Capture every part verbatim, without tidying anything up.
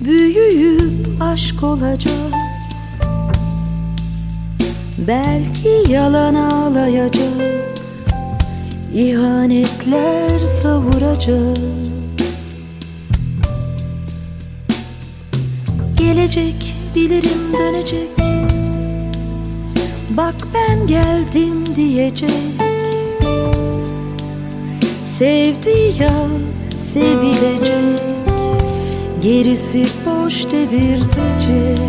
büyüyüp aşk olacak. Belki yalan ağlayacak, İhanetler savuracak. Gelecek, bilirim dönecek, bak ben geldim diyecek. Sevdi ya sevilecek, gerisi boş dedirtecek.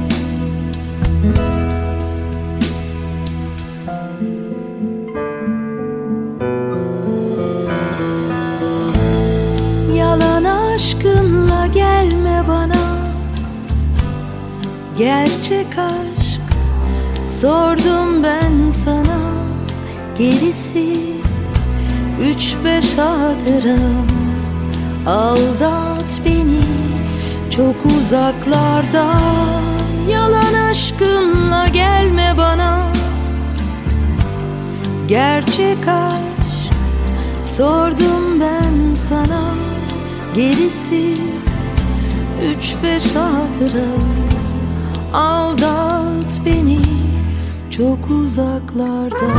Yalan aşkınla gelme bana, gerçek aşk sordum ben sana. Gerisi üç beş hatıra. Aldat beni çok uzaklarda. Yalan aşkınla gelme bana, gerçek aşk sordum ben sana. Gerisi üç beş hatıra. Aldat beni çok uzaklarda.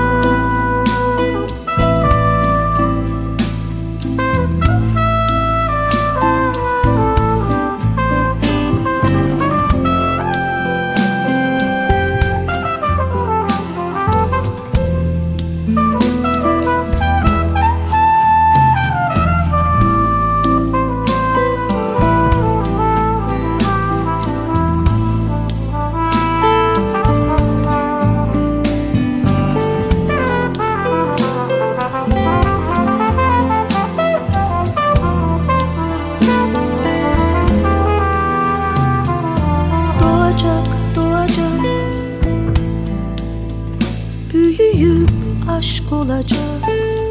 Büyüyüp aşk olacak,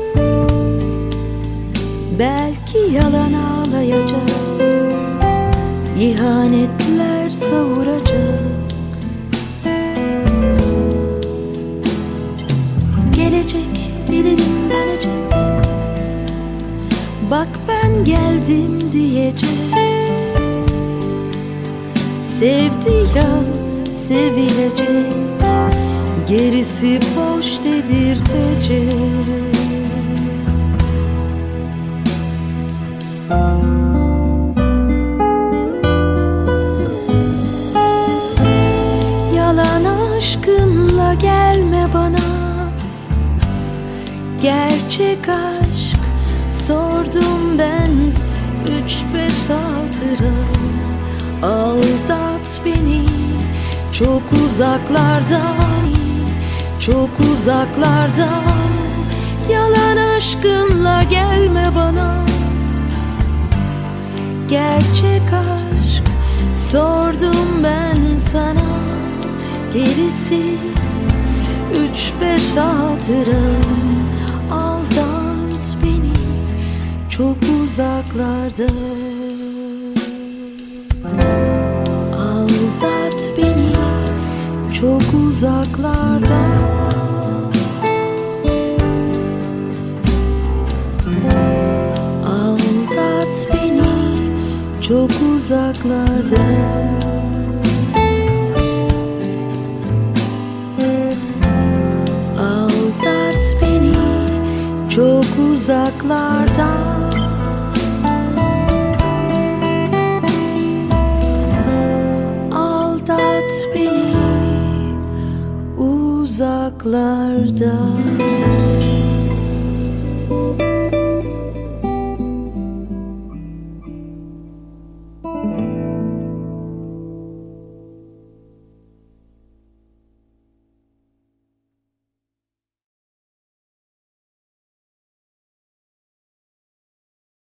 belki yalan ağlayacak, İhanetler savuracak. Gelecek, bilirim dönecek, bak ben geldim diyecek. Sevdi ya sevilecek, gerisi boş dedirtecek. Yalan aşkınla gelme bana, gerçek aşk sordum ben. Üç beş hatıra. Aldat beni çok uzaklarda, çok uzaklarda. Yalan aşkınla gelme bana, gerçek aşk sordum ben sana. Gerisi üç beş hatıra. Aldat beni çok uzaklarda. Aldat beni çok uzaklarda. Aldat beni çok uzaklarda. Aldat beni çok uzaklarda. Aldat beni uzaklarda.